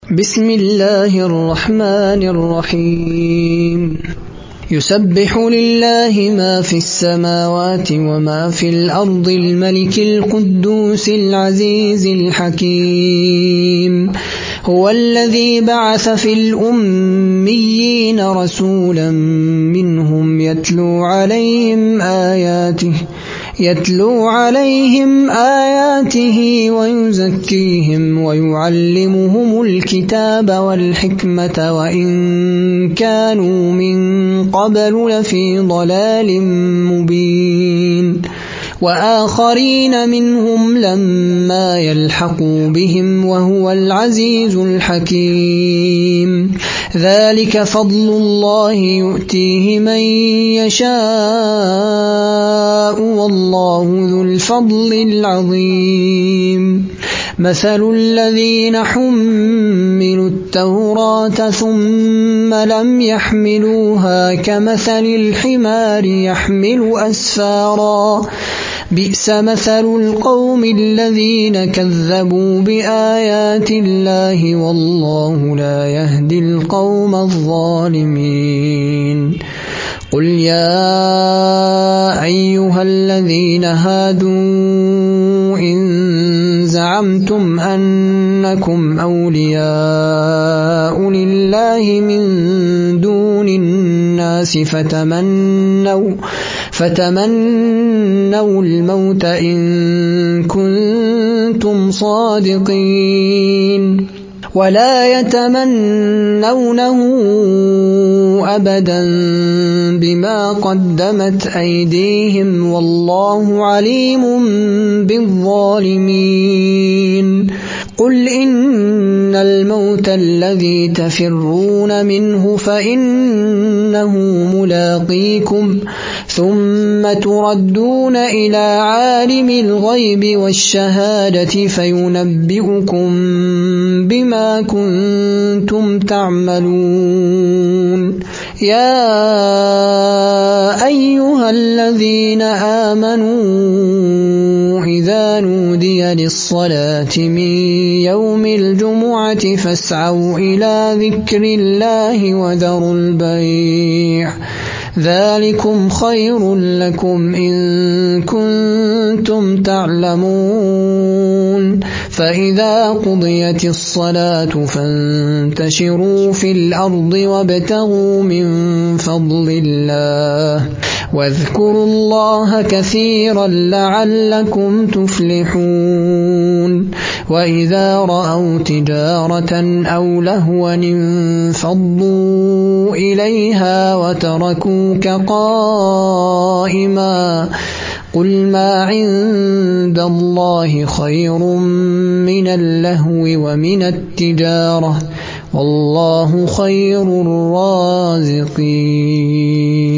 بسم الله الرحمن الرحيم يسبح لله ما في السماوات وما في الأرض الملك القدوس العزيز الحكيم هو الذي بعث في الأميين رسولا منهم يتلو عليهم آياته ويزكيهم ويعلمهم الكتاب والحكمة وإن كانوا من قبل لفي ضلال مبين وآخرين منهم لما يلحقوا بهم وهو العزيز الحكيم ذلك فضل الله يؤتيه من يشاء والله ذو الفضل العظيم مثل الذين حملوا التوراة ثم لم يحملوها كمثل الحمار يحمل أسفارا بئس مثل القوم الذين كذبوا بآيات الله والله لا يهدي القوم الظالمين قل يا أيها الذين هادوا إن زعمتم أنكم أولياء لله من دون الناس فتمنوا الموت إن كنتم صادقين ولا يتمنونه أبدا بما قدمت أيديهم والله عليم بالظالمين قل إن الموت الذي تفرون منه فإنه ملاقيكم ثم تردون إلى عالم الغيب والشهادة فينبئكم بما كنتم تعملون يا أيها الذين آمنوا إذا نودي للصلاة من يوم الجمعة فاسعوا إلى ذكر الله وذروا البيع ذلكم خير لكم إن كنتم تعلمون فإذا قضيت الصلاة فانتشروا في الأرض وابتغوا من فضل الله واذكروا الله كثيرا لعلكم تفلحون وإذا رأوا تجارة أو لهوا انفضوا إليها وتركوك قائما قل ما عند الله خير من اللهو ومن التجارة والله خير الرازقين